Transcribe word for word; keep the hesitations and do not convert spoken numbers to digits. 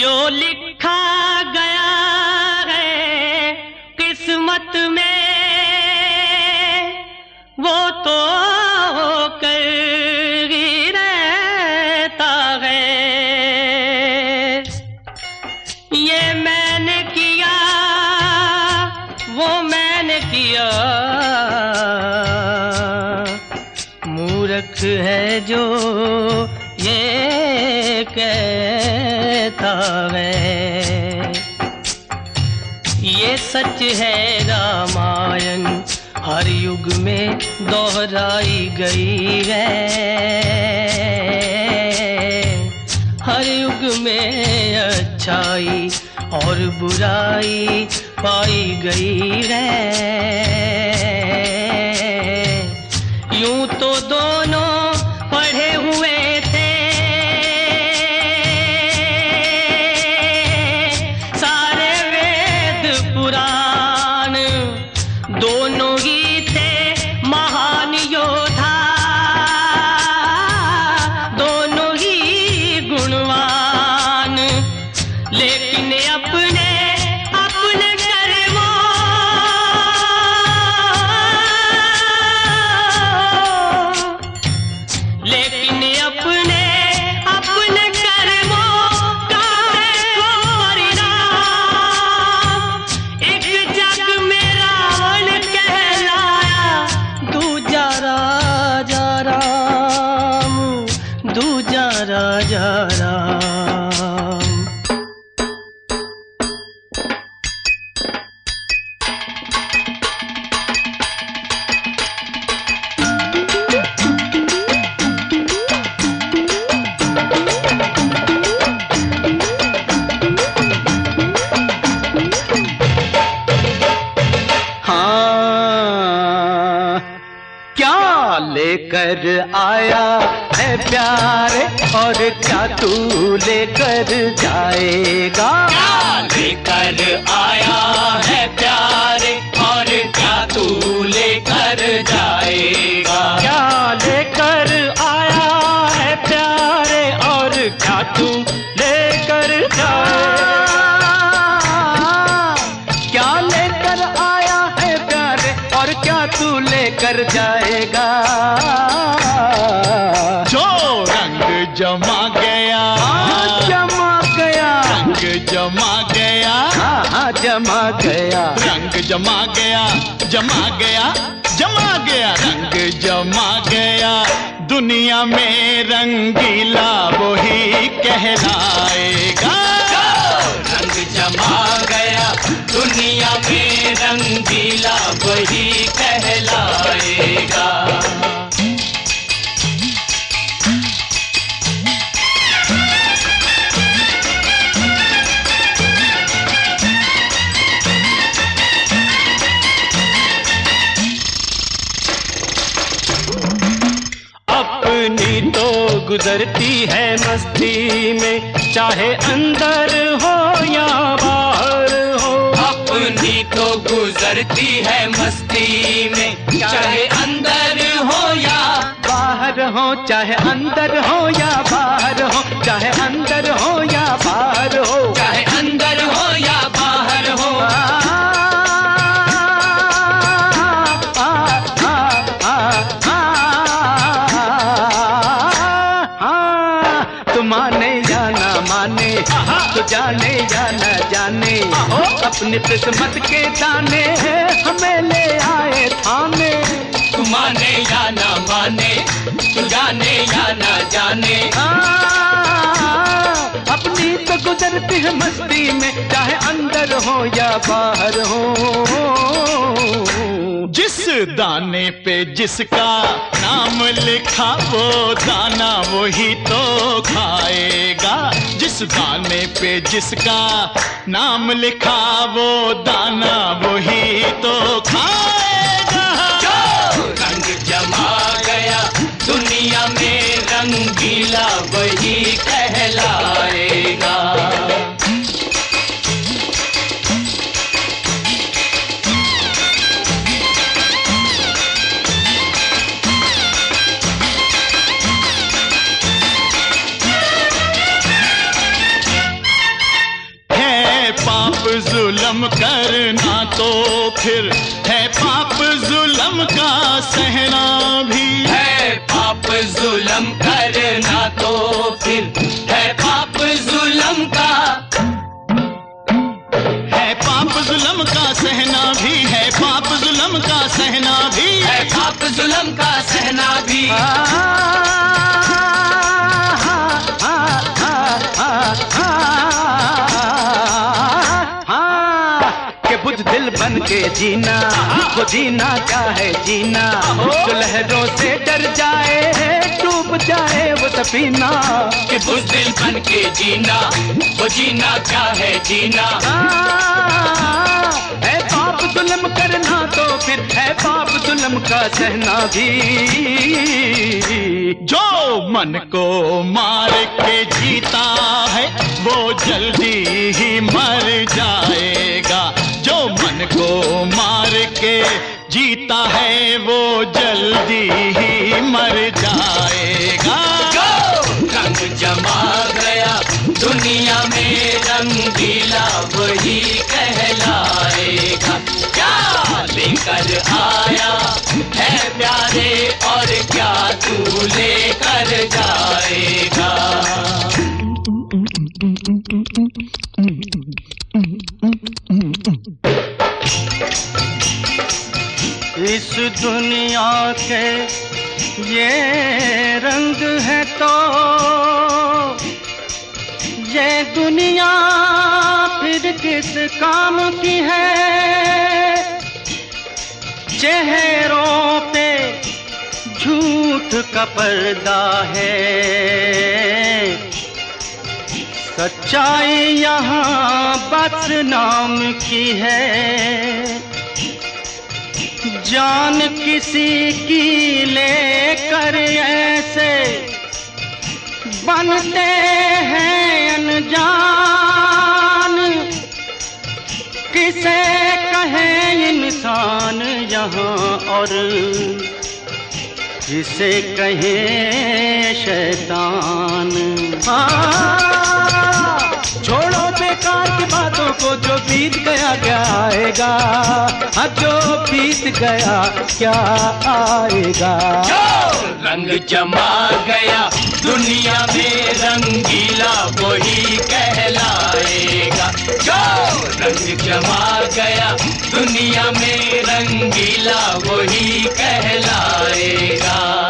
जो लिखा गया है किस्मत में वो तो कर ही रहता है। ये मैंने किया वो मैंने किया, मूर्ख है जो ये कहता है। ये सच है रामायण हर युग में दोहराई गई है, हर युग में अच्छाई और बुराई पाई गई है। यूं तो दोनों पढ़े हुए थे, सारे वेद पुराण, दोनों ही थे महान योद्धा, दोनों ही गुणवान, लेकिन अपने अपने कर्मों, लेकिन अपने अपने कर्मों का देखो परिणाम। एक जग में रावण कहलाया, दूजा राजा राम, दूजा राजा राम। लेकर आया है प्यारे और क्या तू लेकर जाएगा? क्या लेकर आया है प्यारे और क्या तू लेकर जाएगा? क्या लेकर आया है प्यारे और क्या तू लेकर जाएगा? क्या लेकर आया है प्यारे और क्या तू लेकर जाएगा? जो रंग जमा गया, जमा गया, रंग जमा गया, हाँ हाँ जमा गया, रंग जमा गया, जमा गया, जमा गया, रंग जमा गया, दुनिया में रंगीला वही कहलाएगा। रंग जमा गया, दुनिया में रंगीला वही कहलाएगा। अपनी तो गुजरती है मस्ती में, चाहे अंदर हो या बाहर हो। अपनी तो गुजरती है मस्ती में, चाहे अंदर हो या बाहर हो, चाहे अंदर हो या बाहर हो, चाहे अंदर हो या बाहर हो, चाहे अंदर हो या बाहर हो। माने या ना माने, तो जाने या ना जाने, अपनी किस्मत के दाने हमें ले आए थाने। तू माने या ना माने, तू जाने या ना जाने, आ, अपनी तो गुजरती है मस्ती में, चाहे अंदर हो या बाहर हो। जिस दाने पे जिसका नाम लिखा वो दाना वही तो खाएगा। जिस दाने पे जिसका नाम लिखा वो दाना वही तो खाएगा। रंग जमा गया, दुनिया में रंगीला वही कहलाएगा। हम करना तो फिर है पाप जुल्म का सहना भी। है पाप जुल्म करना तो फिर है पाप जुल्म का, है पाप जुल्म का सहना भी, है पाप जुल्म का सहना भी, है पाप जुल्म का सहना भी। बुझ दिल बन के जीना, वो जीना क्या है जीना, जो लहरों से डर जाए डूब जाए वो सफीना। कि बुझ दिल बन के जीना, वो जीना क्या है जीना। है पाप जुल्म करना तो फिर है पाप जुल्म का सहना भी। जो मन को मार के जीता है वो जल्दी ही मर जाएगा। जो मन को मार के जीता है वो जल्दी ही मर जाएगा। रंग जमा गया दुनिया में रंगीला वही कहलाएगा। क्या लेकर आया है प्यारे और क्या तू लेकर जाएगा। इस दुनिया के ये रंग है तो ये दुनिया फिर किस काम की है। चेहरों पे झूठ का पर्दा है, सच्चाई यहाँ बदनाम की है। जान किसी की लेकर ऐसे बनते हैं अनजान। किसे कहें इंसान यहाँ और किसे कहें शैतान। छोड़ो बेकार की बातों को, जो बीत गया क्या आएगा। हाँ जो बीत गया क्या आएगा। रंग जमा गया दुनिया में रंगीला वही कहलाएगा। जो रंग जमा गया दुनिया में रंगीला वही कहलाएगा।